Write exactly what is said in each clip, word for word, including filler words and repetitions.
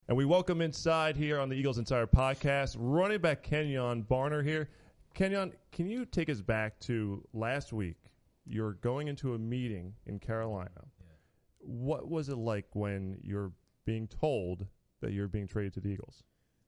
And we welcome inside here on the Eagles Insider Podcast, running back Kenjon Barner here. Kenjon, can you take us back to last week? You're going into a meeting in Carolina. Yeah. What was it like when you're being told that you're being traded to the Eagles?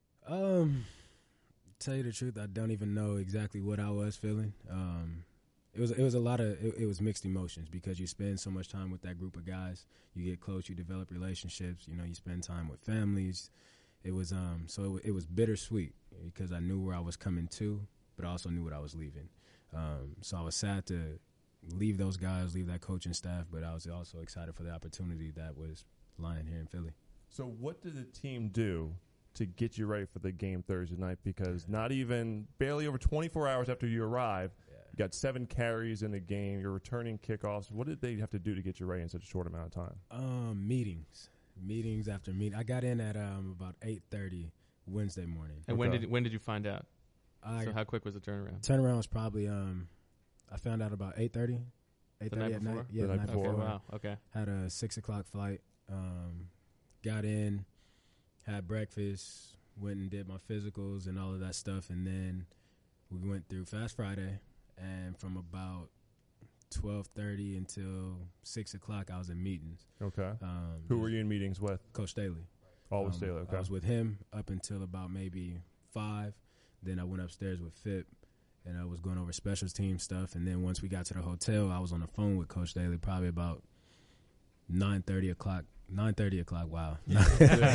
Um, tell you the truth, I don't even know exactly what I was feeling. Um, it was it was a lot of it, it was mixed emotions because you spend so much time with that group of guys. You get close, you develop relationships. You know, you spend time with families. It was um so it, it was bittersweet because I knew where I was coming to, but I also knew what I was leaving. Um, so I was sad to leave those guys, leave that coaching staff, but I was also excited for the opportunity that was lying here in Philly. So what did the team do to get you ready for the game Thursday night? Because not even barely over twenty-four hours after you arrived, yeah. you got seven carries in the game. You're returning kickoffs. What did they have to do to get you ready in such a short amount of time? Um, meetings, meetings after meeting. I got in at um about eight thirty Wednesday morning. And okay. when did when did you find out? I, so how quick was the turnaround? Turnaround was probably um, I found out about eight thirty. Eight thirty at before? night. Yeah, the the night night before. before. Okay, wow. Okay. Had a six o'clock flight. Um, got in. Had breakfast, went and did my physicals and all of that stuff, and then we went through Fast Friday, and from about twelve thirty until six o'clock, I was in meetings. Okay. Um, Who were you in meetings with? Coach Staley. Always um, Staley, okay. I was with him up until about maybe five. Then I went upstairs with Phip, and I was going over special team stuff, and then once we got to the hotel, I was on the phone with Coach Staley probably about nine thirty o'clock. nine thirty o'clock, wow. Yeah.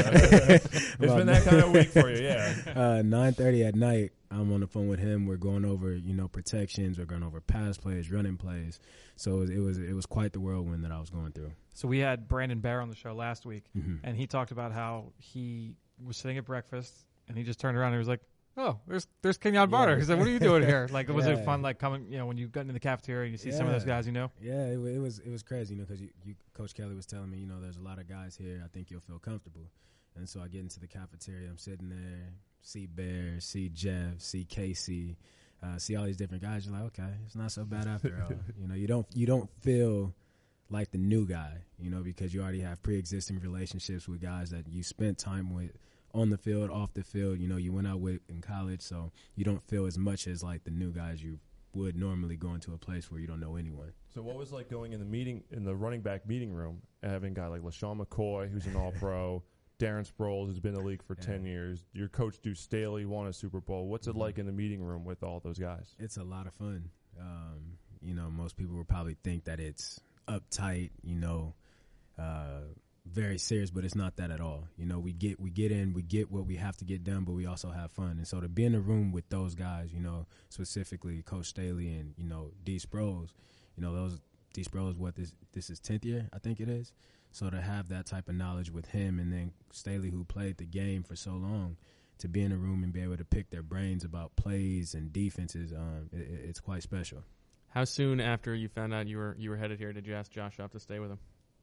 It's been that kind of week for you, yeah. Uh, nine thirty at night, I'm on the phone with him. We're going over, you know, protections. We're going over pass plays, running plays. So it was it was quite the whirlwind that I was going through. So we had Brandon Bear on the show last week, mm-hmm. and he talked about how he was sitting at breakfast, and he just turned around and he was like, oh, there's there's Kenjon Barner. Yeah. He said, what are you doing here? Like, was yeah. it fun, like, coming, you know, when you got into the cafeteria and you see yeah. some of those guys, you know? Yeah, it, it was it was crazy, you know, because you, you, Coach Kelly was telling me, you know, there's a lot of guys here. I think you'll feel comfortable. And so I get into the cafeteria. I'm sitting there, see Bear, see Jeff, see Casey, uh, see all these different guys. You're like, okay, it's not so bad after all. You know, you don't you don't feel like the new guy, you know, because you already have pre-existing relationships with guys that you spent time with on the field, off the field, you know, you went out with in college, so you don't feel as much as like the new guys you would normally go into a place where you don't know anyone. So what was like going in the meeting, in the running back meeting room, and having a guy like LaShawn McCoy, who's an all-pro, Darren Sproles, who's been in the league for yeah. ten years, your coach Deuce Staley won a Super Bowl. What's it mm-hmm. like in the meeting room with all those guys? It's a lot of fun. Um, you know, most people would probably think that it's uptight, you know, uh, very serious, but it's not that at all. You know, we get we get in, we get what we have to get done, but we also have fun. And so to be in the room with those guys, you know, specifically Coach Staley and, you know, D. Sproles, you know, those D. Sproles, what this this is tenth year, I think it is. So to have that type of knowledge with him, and then Staley, who played the game for so long, to be in a room and be able to pick their brains about plays and defenses, um, it, it's quite special. How soon after you found out you were you were headed here did you ask Josh up to stay with him?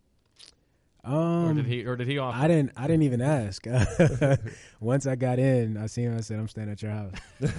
Um, or did he? Or did he offer? I didn't. I didn't even ask. Once I got in, I seen him. I said, "I'm staying at your house."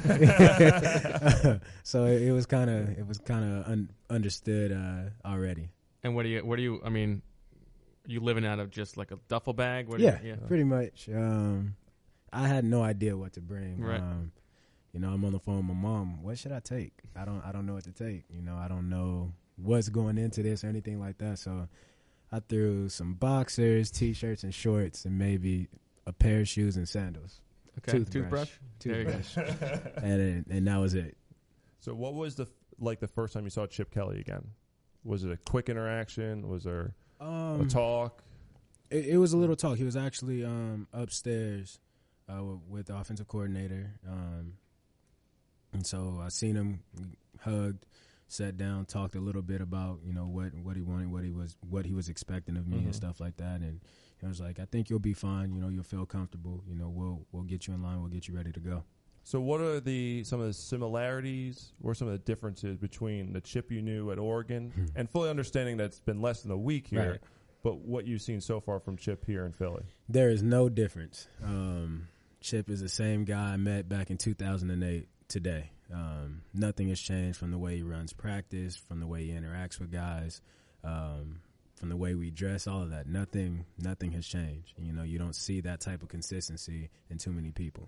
So it, it was kind of. It was kind of un, understood uh, already. And what do you? What do you? I mean, are you living out of just like a duffel bag? What Yeah, you, yeah, pretty much. Um, I had no idea what to bring. Right. Um, you know, I'm on the phone with my mom. What should I take? I don't. I don't know what to take. You know, I don't know what's going into this or anything like that. So I threw some boxers, T-shirts, and shorts, and maybe a pair of shoes and sandals. Okay, toothbrush, toothbrush, toothbrush. and and that was it. So, what was the like the first time you saw Chip Kelly again? Was it a quick interaction? Was there um, a talk? It, it was a little talk. He was actually um, upstairs uh, with, with the offensive coordinator, um, and so I seen him, hugged, sat down, talked a little bit about, you know, what, what he wanted, what he was what he was expecting of me mm-hmm. and stuff like that. And I was like, I think you'll be fine. You know, you'll feel comfortable. You know, we'll we'll get you in line. We'll get you ready to go. So what are the some of the similarities or some of the differences between the Chip you knew at Oregon and fully understanding that it's been less than a week here, right. but what you've seen so far from Chip here in Philly? There is no difference. Um, Chip is the same guy I met back in two thousand eight today. Um, nothing has changed from the way he runs practice, from the way he interacts with guys. Um, from the way we dress, all of that. Nothing, nothing has changed. You know, you don't see that type of consistency in too many people.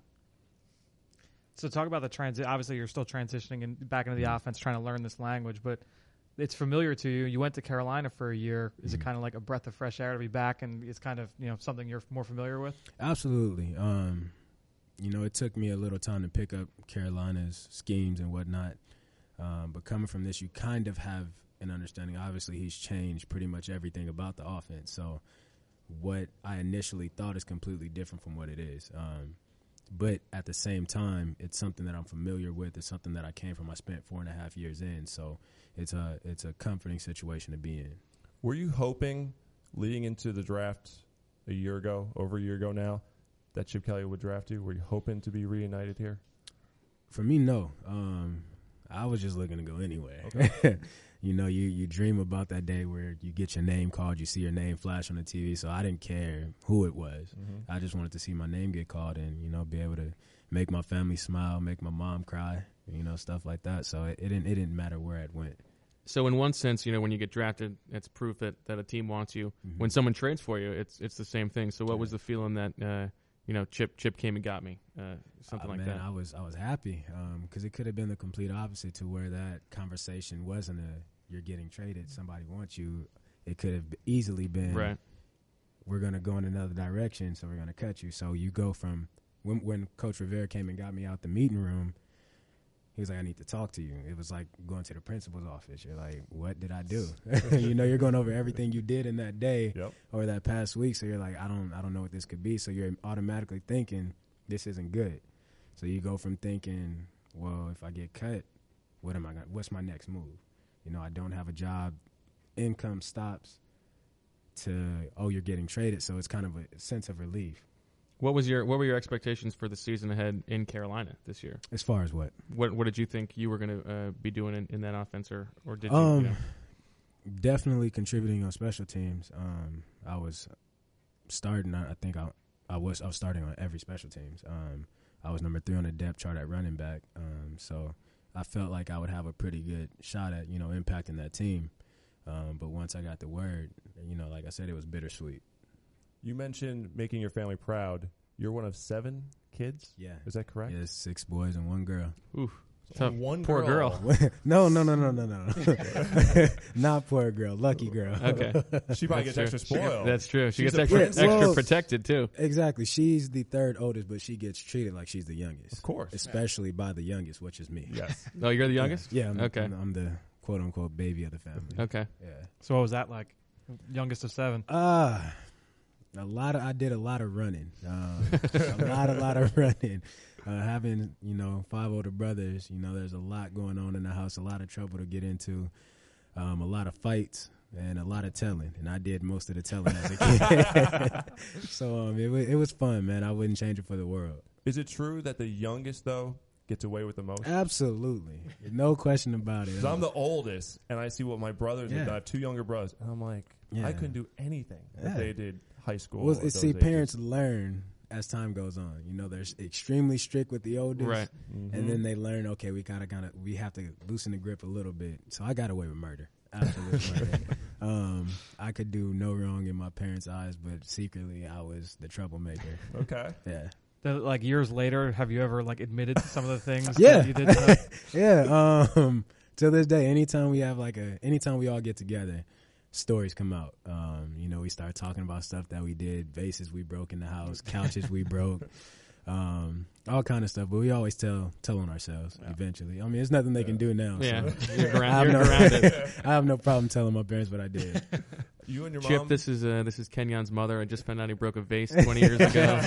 So talk about the transit. Obviously, you're still transitioning and back into the Mm-hmm. offense, trying to learn this language, but it's familiar to you. You went to Carolina for a year. Is Mm-hmm. it kind of like a breath of fresh air to be back, and it's kind of, you know, something you're more familiar with? Absolutely. Um, you know, it took me a little time to pick up Carolina's schemes and whatnot. Um, but coming from this, you kind of have an understanding. Obviously, he's changed pretty much everything about the offense. So what I initially thought is completely different from what it is. Um, but at the same time, it's something that I'm familiar with. It's something that I came from. I spent four and a half years in. So it's a, it's a comforting situation to be in. Were you hoping leading into the draft a year ago, over a year ago now, that Chip Kelly would draft you? Were you hoping to be reunited here? For me, no. Um, I was just looking to go anyway. Okay. You know, you, you dream about that day where you get your name called, you see your name flash on the T V. So I didn't care who it was. Mm-hmm. I just wanted to see my name get called and, you know, be able to make my family smile, make my mom cry, you know, stuff like that. So it, it didn't it didn't matter where it went. So in one sense, you know, when you get drafted, it's proof that, that a team wants you. Mm-hmm. When someone trades for you, it's it's the same thing. So what yeah. was the feeling that uh, you know, Chip Chip came and got me, uh, something uh, like man, that? I was I was happy because um, it could have been the complete opposite to where that conversation wasn't a you're getting traded, somebody wants you. It could have easily been right. We're gonna go in another direction, so we're gonna cut you. So you go from when when Coach Rivera came and got me out the meeting room. He was like, I need to talk to you. It was like going to the principal's office. You're like, what did I do? You know, you're going over everything you did in that day yep. or that past week. So you're like, I don't I don't know what this could be. So you're automatically thinking this isn't good. So you go from thinking, well, if I get cut, what am I gonna, what's my next move? You know, I don't have a job, income stops, to, oh, you're getting traded. So it's kind of a sense of relief. What was your What were your expectations for the season ahead in Carolina this year? As far as what? What What did you think you were going to uh, be doing in, in that offense, or, or did you? Um, you know? Definitely contributing on special teams. Um, I was starting. I think I I was I was starting on every special teams. Um, I was number three on the depth chart at running back. Um, so I felt like I would have a pretty good shot at, you know, impacting that team. Um, but once I got the word, you know, like I said, it was bittersweet. You mentioned making your family proud. You're one of seven kids? Yeah. Is that correct? Yeah, six boys and one girl. Oof. So one poor girl. girl. no, no, no, no, no, no. Not poor girl. Lucky girl. Okay. She probably That's gets extra true. spoiled. That's true. She She's gets a extra, prince. extra Well, protected, too. Exactly. She's the third oldest, but she gets treated like she's the youngest. Of course. Especially by the youngest, which is me. Yes. Oh, you're the youngest? Yeah. I'm, Okay. I'm, I'm the quote-unquote baby of the family. Okay. Yeah. So what was that like? Youngest of seven. Uh, a lot of, I did a lot of running. Um, a lot, a lot of running. Uh, having, you know, five older brothers, you know, there's a lot going on in the house, a lot of trouble to get into, um, a lot of fights, and a lot of telling. And I did most of the telling as a kid. So um, it, was, it was fun, man. I wouldn't change it for the world. Is it true that the youngest, though, gets away with the most? Absolutely. No question about it. Because I'm the oldest, and I see what my brothers Yeah. do. I have two younger brothers, and I'm like, Yeah. I couldn't do anything Yeah. that they did high school. Well, at see, those ages. parents learn as time goes on. You know, they're extremely strict with the oldest. Right. Mhm. And then they learn, okay, we gotta kind of we have to loosen the grip a little bit. So I got away with murder, absolute murder. Um, I could do no wrong in my parents' eyes, but secretly I was the troublemaker. Okay. Yeah, Then, like years later, have you ever like admitted to some of the things Yeah. that you did? To yeah. Um, to this day, anytime we have like a, anytime we all get together, stories come out. Um, you know, we start talking about stuff that we did, vases we broke in the house, couches we broke. Um, all kind of stuff, but we always tell tell on ourselves Yeah. eventually. I mean, there's nothing they can do now. Yeah. So. You're, I ground, have you're no- grounded. I have no problem telling my parents what I did. You and your Chip, mom. this is uh, this is Kenyon's mother. I just found out he broke a vase twenty years ago.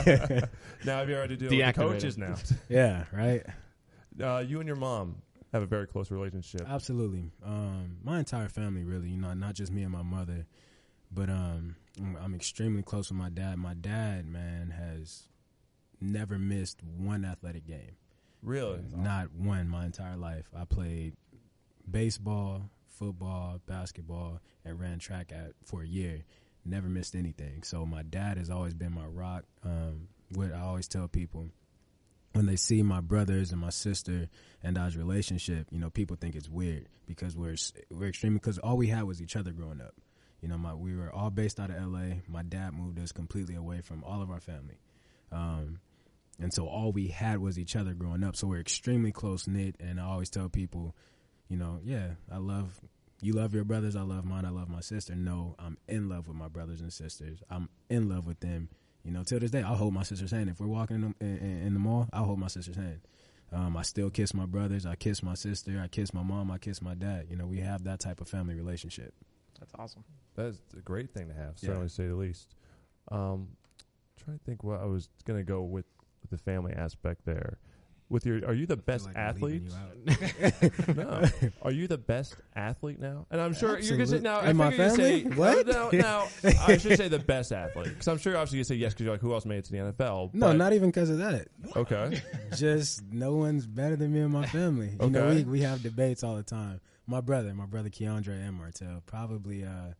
Now have you already deal with the Deactivated. coaches now? Yeah, right. Uh, you and your mom have a very close relationship. Absolutely. Um, my entire family, really. You know, not just me and my mother, but um, I'm- I'm extremely close with my dad. My dad, man, has never missed one athletic game. Really? Not one my entire life. I played baseball, football, basketball, and ran track at for a year. Never missed anything. So my dad has always been my rock. Um, what I always tell people, when they see my brothers and my sister and I's relationship, you know, people think it's weird because we're we're extremely, because all we had was each other growing up. You know, my we were all based out of L A. My dad moved us completely away from all of our family. Um, and so all we had was each other growing up. So we're extremely close-knit, and I always tell people, you know, yeah, I love, you love your brothers, I love mine, I love my sister. No, I'm in love with my brothers and sisters. I'm in love with them. You know, till this day, I'll hold my sister's hand. If we're walking in the, in, in the mall, I'll hold my sister's hand. Um, I still kiss my brothers. I kiss my sister. I kiss my mom. I kiss my dad. You know, we have that type of family relationship. That's awesome. That's a great thing to have, Yeah. certainly to say the least. Um, trying to think what I was going to go with, with the family aspect there. With your, are you the best Like I'm athlete? leaving you out. No. Are you the best athlete now? And I'm sure you're going to say, Absolute- now, I in my figure you say, family? What? No, now, I should say the best athlete. Because I'm sure obviously you say yes because you're like, who else made it to the N F L? No, But- not even because of that. Okay. Just no one's better than me and my family. You know, Okay. we, we have debates all the time. My brother, my brother Keandre and Martell, probably, uh,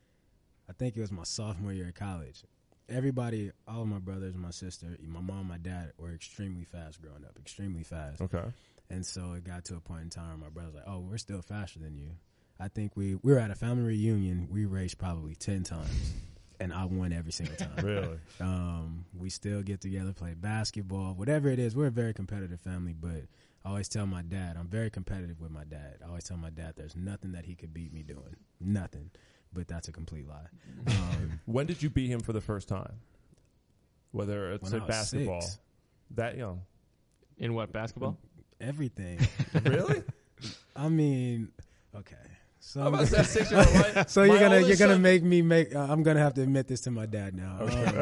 I think it was my sophomore year of college. Everybody, all of my brothers, my sister, my mom, my dad were extremely fast growing up, extremely fast. Okay. And so it got to a point in time where my brother's like, oh, we're still faster than you. I think we, we were at a family reunion. We raced probably ten times, and I won every single time. Really? Um, we still get together, play basketball, whatever it is. We're a very competitive family, but I always tell my dad, I'm very competitive with my dad. I always tell my dad there's nothing that he could beat me doing. Nothing. But that's a complete lie. Um, When did you beat him for the first time? Whether it's When like I was basketball. six. That young. In what, basketball? everything. Really? I mean, okay. So, How about that six-year-old? My- so you're my gonna you're oldest gonna son- make me make. Uh, I'm gonna have to admit this to my dad now.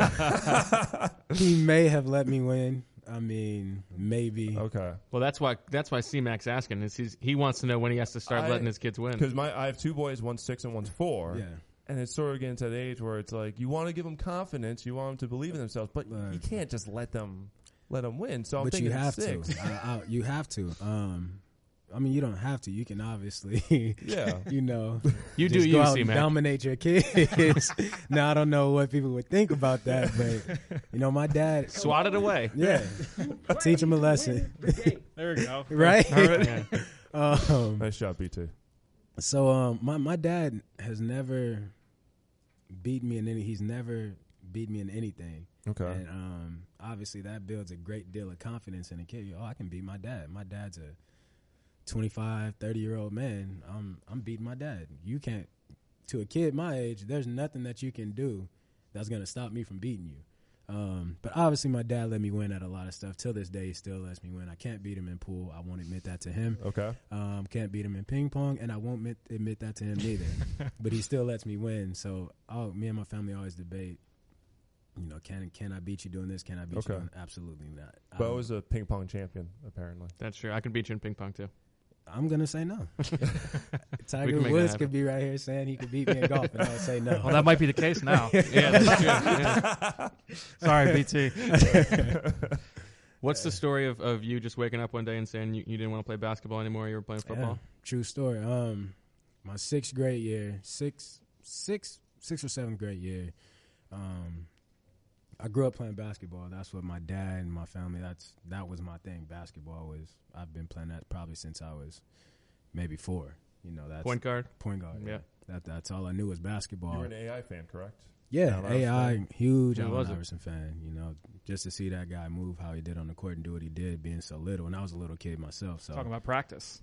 Um, he may have let me win. I mean, maybe. Okay. Well, that's why that's why C-Mac's asking. Is he's, he wants to know when he has to start I- letting his kids win. Because my I have two boys, one's six and one's four. Yeah. And it's sort of getting to that age where it's like you want to give them confidence, you want them to believe in themselves, but Right. you can't just let them let them win. So I'm But thinking you have six. to. I, I, you have to. Um, I mean, you don't have to. You can obviously, Yeah. you know, You do just you, go out and C-Mac. dominate your kids. Now I don't know what people would think about that, but you know, my dad. Swat it away. Yeah, teach them a lesson, There we go. right? Yeah. um, Nice shot, B T. so um, my my dad has never beat me in any. He's never beat me in anything. Okay. And um, obviously that builds a great deal of confidence in a kid. Oh, I can beat my dad. My dad's a twenty-five, thirty-year-old man. I'm I'm beating my dad. You can't, to a kid my age, there's nothing that you can do that's going to stop me from beating you. Um, but obviously my dad let me win at a lot of stuff. Till this day, he still lets me win. I can't beat him in pool. I won't admit that to him. Okay. Um, can't beat him in ping pong, and I won't admit, admit that to him neither. But he still lets me win. So I'll, me and my family always debate, you know, can can I beat you doing this? Can I beat Okay. you doing Absolutely not. Bo I'm- is a ping pong champion, apparently. That's true. I can beat you in ping pong, too. I'm going to say no. We Tiger can make Woods that could be right here saying he could beat me in golf, and I'll say no. Well, that might be the case now. Yeah, that's true. Yeah. Sorry, B T. What's the story of, of you just waking up one day and saying you, you didn't want to play basketball anymore, you were playing football? Yeah, true story. Um, my sixth grade year, six, six, sixth or seventh grade year, um, I grew up playing basketball. That's what my dad and my family. That's that was my thing. Basketball was. I've been playing that probably since I was maybe four. You know, that's Point guard? point guard. Yeah. That that's all I knew was basketball. You were an A I fan, correct? Yeah, Allen A I, Iverson. huge Who Allen was it? Iverson fan. You know, just to see that guy move how he did on the court and do what he did, being so little. And I was a little kid myself, so Talking about practice.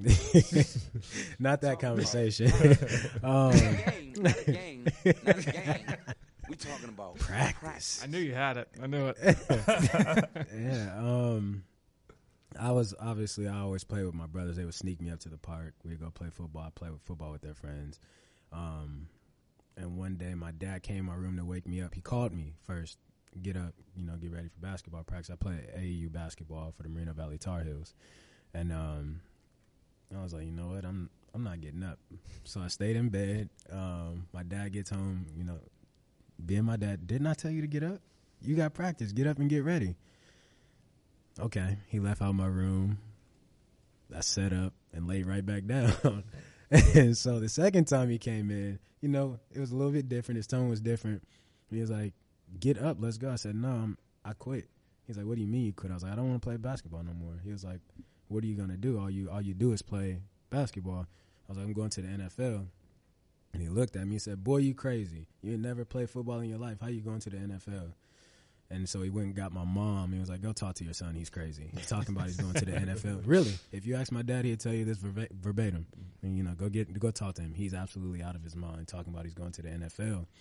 not that conversation. um, game, not a game, not a game. We talking about practice. I knew you had it. I knew it. Yeah. Um, I was obviously I always played with my brothers. They would sneak me up to the park. We'd go play football. I play with football with their friends. Um, and one day my dad came in my room to wake me up. He called me first. Get up, you know, get ready for basketball practice. I played A A U basketball for the Moreno Valley Tar Heels, and um, I was like, you know what, I'm I'm not getting up. So I stayed in bed. Um, my dad gets home, you know, being my dad, didn't I tell you to get up? You got practice. Get up and get ready. Okay, he left out my room. I set up and laid right back down. And so the second time he came in, you know, it was a little bit different. His tone was different. He was like, get up, let's go. I said, no, I'm, I quit. He's like, what do you mean you quit? I was like, I don't want to play basketball no more. He was like, what are you going to do? All you all you do is play basketball. I was like, I'm going to the N F L. And he looked at me and said, boy, you crazy. You ain't never played football in your life. How you going to the N F L? And so he went and got my mom. He was like, go talk to your son. He's crazy. He's talking about he's going to the N F L. Really? If you ask my dad, he'd tell you this verba- verbatim. And, you know, go get go talk to him. He's absolutely out of his mind talking about he's going to the N F L.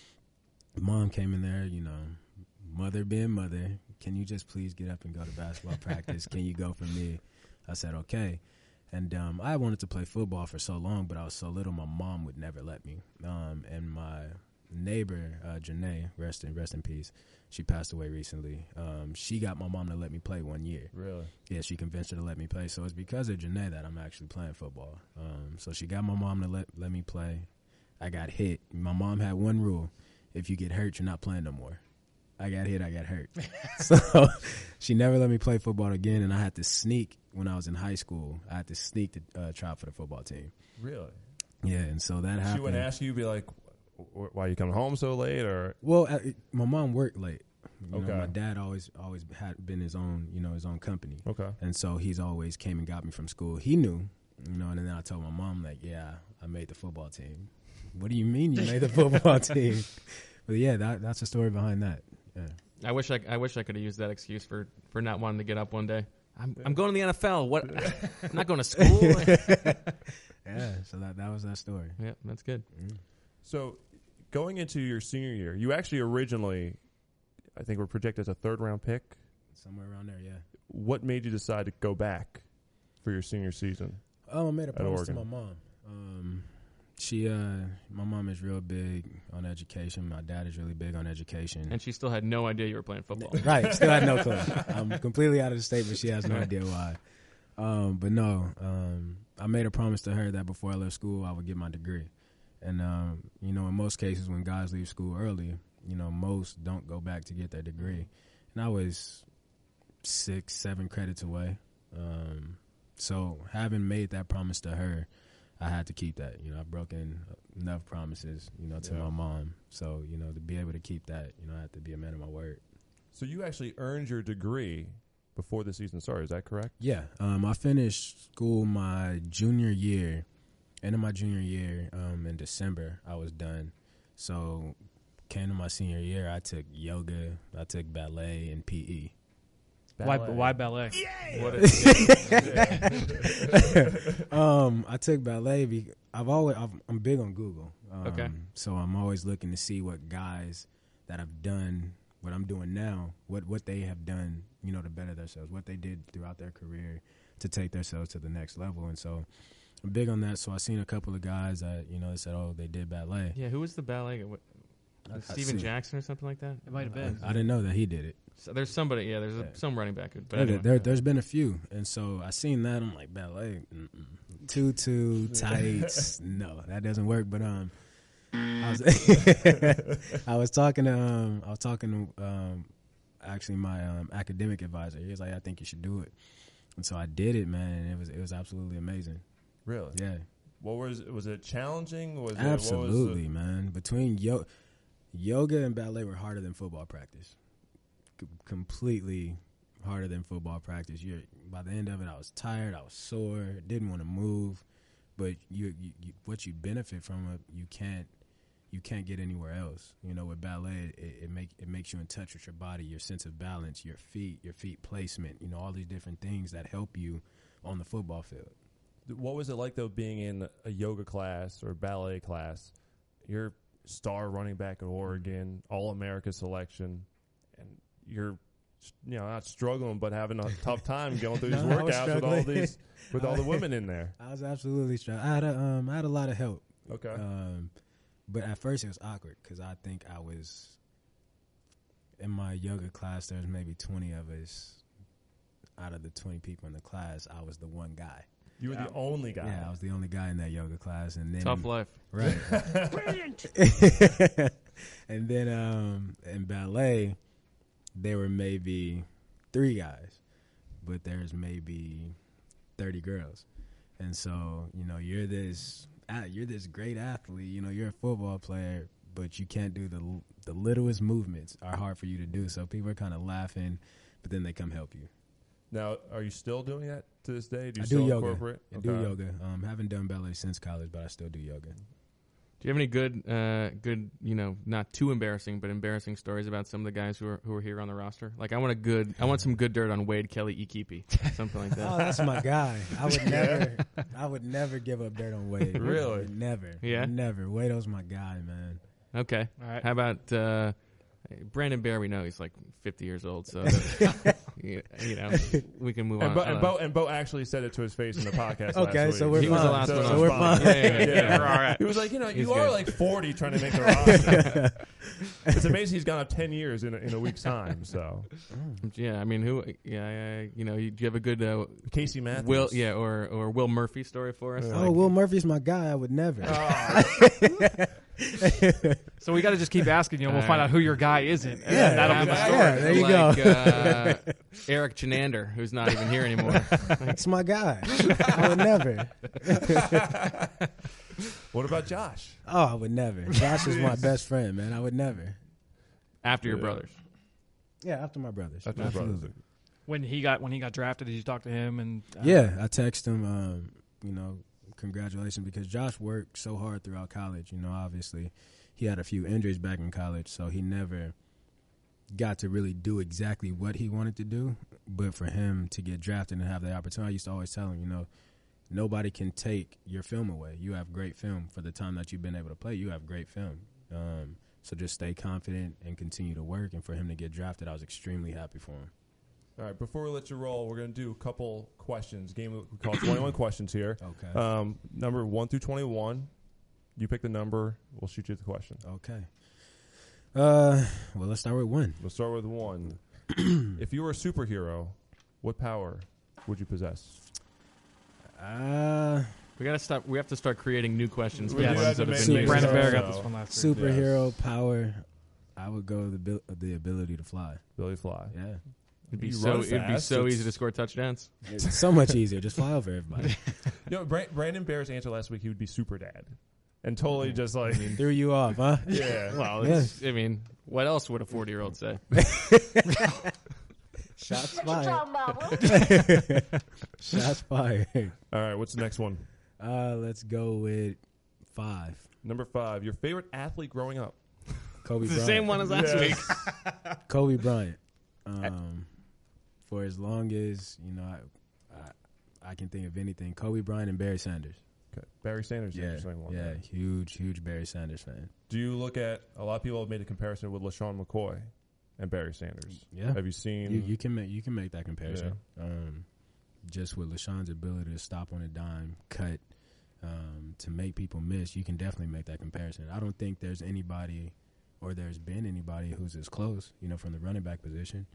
Mom came in there, you know, mother being mother. Can you just please get up and go to basketball practice? Can you go for me? I said, okay. And um, I wanted to play football for so long, but I was so little, my mom would never let me. Um, and my neighbor, uh, Janae, rest in, rest in peace, she passed away recently. Um, she got my mom to let me play one year. Really? Yeah, she convinced her to let me play. So it's because of Janae that I'm actually playing football. Um, so she got my mom to let, let me play. I got hit. My mom had one rule. If you get hurt, you're not playing no more. I got hit, I got hurt. So she never let me play football again, and I had to sneak when I was in high school. I had to sneak to uh, try out for the football team. Really? Yeah, and so that happened. She wouldn't ask you, be like, why are you coming home so late? Or Well, I, my mom worked late. You Okay. know, my dad always always had been his own, you know, his own company. Okay. And so he's always came and got me from school. He knew, you know, and then I told my mom, like, yeah, I made the football team. What do you mean you made the football team? But yeah, that, that's the story behind that. Yeah. I wish I, I wish I could have used that excuse for, for not wanting to get up one day. I'm I'm going to the N F L. What? I'm not going to school. Yeah, so that that was that story. Yeah, that's good. Mm. So going into your senior year, you actually originally, I think, were projected as a third round pick. Somewhere around there, yeah. What made you decide to go back for your senior season? Oh, I made a At promise to Oregon. my mom. Um, she, uh, my mom is real big on education. My dad is really big on education. And she still had no idea you were playing football. Right, still had no clue. I'm completely out of the state, but she has no idea why. Um, but no, um, I made a promise to her that before I left school, I would get my degree. And, um, you know, in most cases when guys leave school early, you know, most don't go back to get their degree. And I was six, seven credits away. Um, so having made that promise to her, I had to keep that. You know, I've broken enough promises, you know, to Yeah. my mom. So, you know, to be able to keep that, you know, I have to be a man of my word. So you actually earned your degree before the season started. Is that correct? Yeah. Um, I finished school my junior year. End of my junior year, um, in December, I was done. So came to my senior year, I took yoga, I took ballet, and P E. Why, why ballet? What is um, I took ballet. Be, I've always I've, I'm big on Google. Um, Okay. So I'm always looking to see what guys that have done what I'm doing now, what what they have done, you know, to better themselves, what they did throughout their career to take themselves to the next level. And so I'm big on that. So I seen a couple of guys that, you know, they said, oh, they did ballet. Yeah, who was the ballet? What, I- I Steven see. Jackson or something like that? It might have been. I, I didn't know that he did it. So there's somebody. Yeah, there's a, Yeah. some running back. But There, anyway. there, there's been a few, and so I seen that. I'm like, ballet, mm-mm. tutu, tights. No, that doesn't work. But um, I was I was talking to um, I was talking to um, actually my um, academic advisor. He was like, I think you should do it, and so I did it, man. And it was it was absolutely amazing. Really? Yeah, What was it? Was it challenging? Was absolutely, It, what was man. Between yo- yoga and ballet were harder than football practice. C- completely harder than football practice. You're by the end of it, I was tired. I was sore. Didn't want to move. But you, you, you, what you benefit from it, you can't, you can't get anywhere else. You know, with ballet, it, it make it makes you in touch with your body, your sense of balance, your feet, your feet placement. You know, all these different things that help you on the football field. the, what was it like though being in a yoga class or ballet class? You're star running back at Oregon, All America selection, and you're, you know, not struggling but having a tough time going through these No, I was workouts with all struggling. these with all the women in there. I was absolutely struggling. I had a, um, I had a lot of help. Okay. Um, but at first it was awkward because I think I was in my yoga class. There's maybe twenty of us. Out of the twenty people in the class, I was the one guy. You were the only guy. Yeah, I was the only guy in that yoga class, and then Tough life. right? Brilliant. And then um, in ballet, there were maybe three guys, but there's maybe thirty girls, and so you know you're this ah, you're this great athlete. You know you're a football player, but you can't do the the littlest movements are hard for you to do. So people are kind of laughing, but then they come help you. Now, are you still doing that to this day? Do you I still do yoga. incorporate? I do yoga. Um, haven't done ballet since college, but I still do yoga. Do you have any good, uh, good, you know, not too embarrassing, but embarrassing stories about some of the guys who are who are here on the roster? Like, I want a good, I want some good dirt on Wade Kelly Ikipi, something like that. Oh, that's my guy. I would never, I would never give up dirt on Wade. Really? Never. Yeah? Never. Wade's my guy, man. Okay. All right. How about uh, Brandon Bear? We know he's like fifty years old, so you you know we can move And on. Bo, Uh, and, Bo, and Bo actually said it to his face in the podcast. Okay, last so week. we're He was the fine. last so one so on. we're Fine. fine. Yeah, yeah, yeah, yeah. We're all right. He was like, you know, He's you are good. like forty trying to make the roster. It's amazing he's gone up ten years in a, in a week's time. So Yeah, I mean, who? Yeah, uh, you know, you, do you have a good uh, Casey Matthews. Will? Yeah, or or Will Murphy story for us? Yeah. Oh, Will Murphy's my guy. I would never. Oh, So we got to just keep asking you, and we'll All find right. out who your guy isn't. And Yeah. then that'll How be the about, story. Yeah, there you like, go. uh, Eric Chenander, who's not even here anymore. It's my guy. I would never. what about Josh? Oh, I would never. Josh is my best friend, man. I would never. After your Yeah. brothers. Yeah, after my brothers. After his Absolutely. brothers. When he got when he got drafted, did you talk to him? And uh, Yeah, I text him, um, you know, congratulations, because Josh worked so hard throughout college. You know, obviously, he had a few injuries back in college, so he never got to really do exactly what he wanted to do. But for him to get drafted and have the opportunity, I used to always tell him, you know, nobody can take your film away. You have great film for the time that you've been able to play. You have great film. Um, so just stay confident and continue to work. And for him to get drafted, I was extremely happy for him. All right, before we let you roll, we're going to do a couple questions. Game we call twenty-one questions here. Okay. Um, number one through twenty-one. You pick the number. We'll shoot you the question. Okay. Uh, well, let's start with one. We'll start with one. If you were a superhero, what power would you possess? Uh, We gotta stop. We have to start creating new questions. For We the do ones have that to have make been Super- made. Brandon Bear So- got this one last week. superhero power. I would go the bil- the ability to fly. Billy Fly. Yeah, It'd be You so. run It'd be fast, so it's- easy to score touchdowns. it's so much easier. Just fly over everybody. You know, Bra- Brandon Bear's answer last week, he would be super dad. And totally just like, Threw you off, huh? yeah. Well, Yeah. it's, I mean, what else would a forty-year-old say? Shots What you fired. talking about, bro? Shots fired. All right, what's the next one? Uh, let's go with five. Number five, your favorite athlete growing up. Kobe It's the Bryant. same one as last Yeah. week. Kobe Bryant. Um, for as long as you know, I, I, I can think of anything. Kobe Bryant and Barry Sanders. Okay. Barry Sanders is Yeah, the interesting one. yeah, huge, huge Barry Sanders fan. Do you look at, a lot of people have made a comparison with LaShawn McCoy and Barry Sanders. Yeah. Have you seen? You, you can make you can make that comparison. Um, just with LaShawn's ability to stop on a dime, cut, um, to make people miss, you can definitely make that comparison. I don't think there's anybody, or there's been anybody who's as close, you know, from the running back position.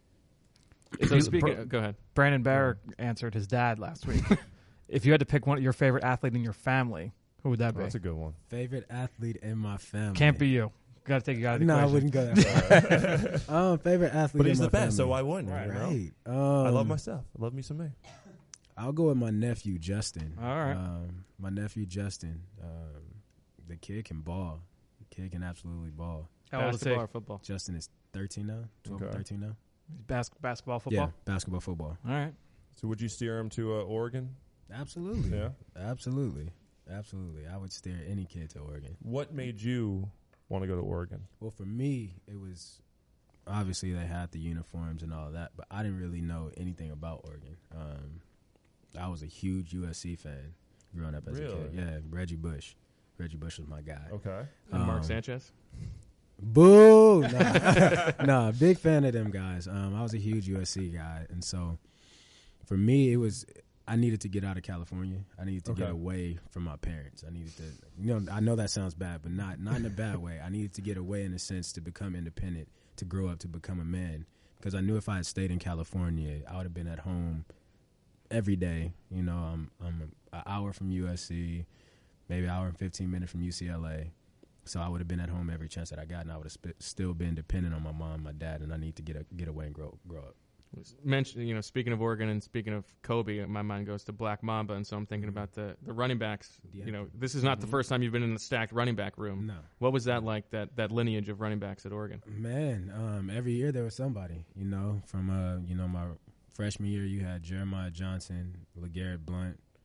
So speaking, go ahead. Brandon Bear answered his dad last week. If you had to pick one your favorite athlete in your family, who would that Oh, be? that's a good one. Favorite athlete in my family. Can't be you. Got to take you out of the No, I equation. wouldn't go that far. um, favorite athlete. But he's in the my best, so family. why wouldn't you? you know? Right. Um, I love myself. I love me some me. I'll go with my nephew Justin. All right. Um, my nephew Justin. Um, the kid can ball. The kid can absolutely ball. How old is he? Basketball or football? Justin is thirteen now, twelve or Okay. thirteen now. Bas- basketball, football. Yeah, basketball, football. All right. So would you steer him to uh, Oregon? Absolutely. Yeah. Absolutely. Absolutely. I would steer any kid to Oregon. What made you want to go to Oregon? Well, for me, it was obviously they had the uniforms and all of that, but I didn't really know anything about Oregon. Um, I was a huge U S C fan growing up as a Really? kid. Yeah, Reggie Bush. Reggie Bush was my guy. Okay. And Mark Um, Sanchez. Boo! Nah, nah, big fan of them guys. Um, I was a huge U S C guy, and so for me, it was I needed to get out of California. I needed to get Okay. away from my parents. I needed to, you know, I know that sounds bad, but not not in a bad way. I needed to get away in a sense to become independent, to grow up, to become a man. Because I knew if I had stayed in California, I would have been at home every day. You know, I'm I'm an hour from U S C, maybe an hour and fifteen minutes from U C L A. So I would have been at home every chance that I got, and I would have sp- still been dependent on my mom, my dad, and I need to get a, get away and grow grow up. Mention, you know, speaking of Oregon and speaking of Kobe, my mind goes to Black Mamba, and so I'm thinking about the, the running backs. Yeah. You know, this is not the first time you've been in the stacked running back room. No, What was that like? That that lineage of running backs at Oregon. man, um, every year there was somebody. You know, from uh, you know my freshman year, you had Jeremiah Johnson, LeGarrette Blunt,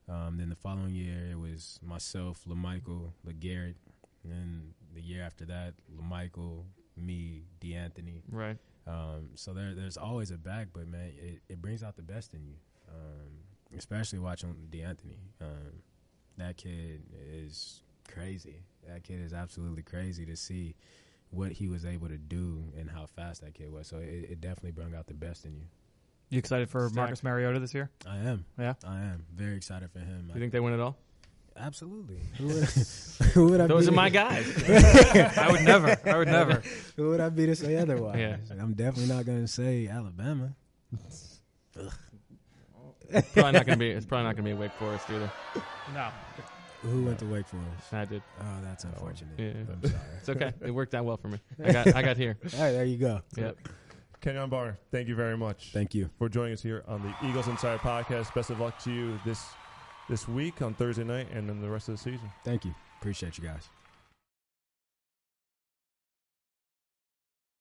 Um, then the following year, it was myself, LaMichael, LeGarrette. And then the year after that, LaMichael, me, DeAnthony. Right. Um, so there, there's always a back, but, man, it, it brings out the best in you, um, especially watching DeAnthony. Um, that kid is crazy. That kid is absolutely crazy to see what he was able to do and how fast that kid was. So it, it definitely brought out the best in you. You excited for Stacked. Marcus Mariota this year? I am. Yeah? I am. Very excited for him. You think they win it all? Absolutely. Who would, who would I Those be are to- my guys. I would never. I would never. Who would I be to say otherwise? Yeah. I'm definitely not going to say Alabama. Probably not gonna be. It's probably not gonna be Wake Forest either. No. Who went to Wake Forest? I did. Oh, that's unfortunate. Yeah. I'm sorry. It's okay. It worked out well for me. I got. I got here. All right, there you go. Yep. Kenyon Barner, thank you very much. Thank you. for joining us here on the Eagles Insider Podcast. Best of luck to you this this week on Thursday night and then the rest of the season. Thank you. Appreciate you guys.